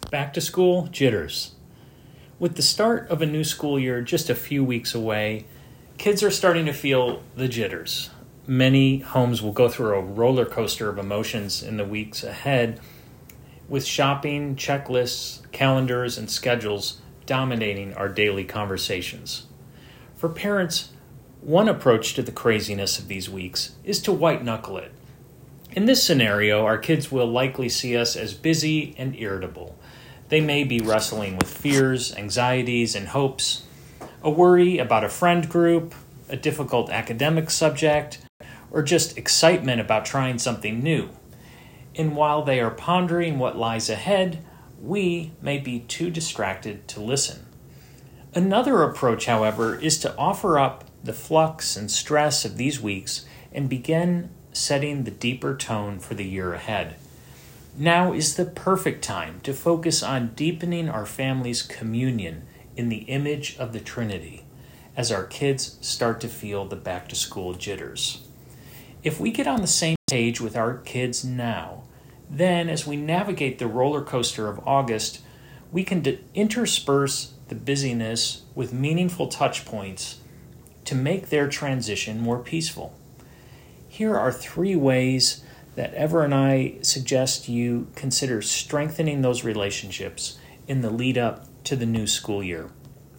Back to school jitters. With the start of a new school year just a few weeks away, kids are starting to feel the jitters. Many homes will go through a roller coaster of emotions in the weeks ahead, with shopping, checklists, calendars, and schedules dominating our daily conversations. For parents, one approach to the craziness of these weeks is to white-knuckle it. In this scenario, our kids will likely see us as busy and irritable. They may be wrestling with fears, anxieties, and hopes, a worry about a friend group, a difficult academic subject, or just excitement about trying something new. And while they are pondering what lies ahead, we may be too distracted to listen. Another approach, however, is to offer up the flux and stress of these weeks and begin setting the deeper tone for the year ahead. Now is the perfect time to focus on deepening our family's communion in the image of the Trinity as our kids start to feel the back-to-school jitters. If we get on the same page with our kids now, then as we navigate the roller coaster of August, we can intersperse the busyness with meaningful touch points to make their transition more peaceful. Here are 3 ways that Ever and I suggest you consider strengthening those relationships in the lead up to the new school year.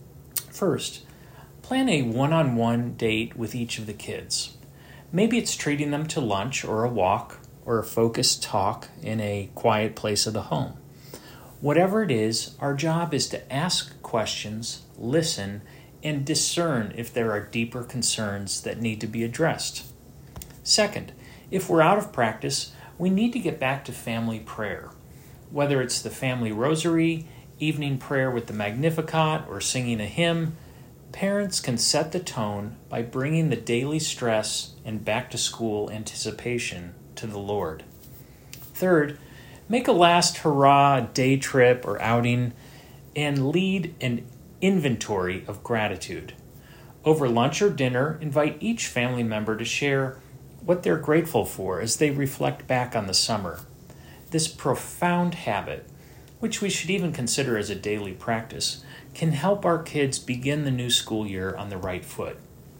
First, plan a one-on-one date with each of the kids. Maybe it's treating them to lunch or a walk or a focused talk in a quiet place of the home. Whatever it is, our job is to ask questions, listen, and discern if there are deeper concerns that need to be addressed. Second, if we're out of practice, we need to get back to family prayer. Whether it's the family rosary, evening prayer with the Magnificat, or singing a hymn, parents can set the tone by bringing the daily stress and back-to-school anticipation to the Lord. Third, make a last hurrah day trip or outing and lead an inventory of gratitude. Over lunch or dinner, invite each family member to share what they're grateful for as they reflect back on the summer. This profound habit, which we should even consider as a daily practice, can help our kids begin the new school year on the right foot.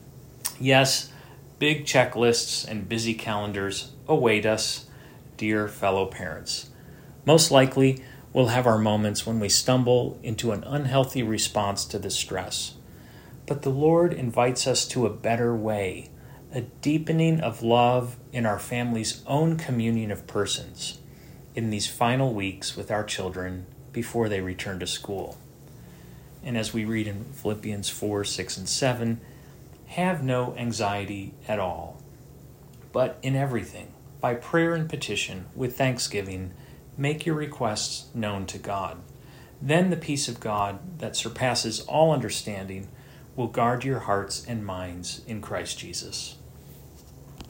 Yes, big checklists and busy calendars await us, dear fellow parents. Most likely, we'll have our moments when we stumble into an unhealthy response to the stress. But the Lord invites us to a better way, a deepening of love in our family's own communion of persons in these final weeks with our children before they return to school. And as we read in Philippians 4, 6, and 7, have no anxiety at all, but in everything, by prayer and petition, with thanksgiving, make your requests known to God. Then the peace of God that surpasses all understanding will guard your hearts and minds in Christ Jesus.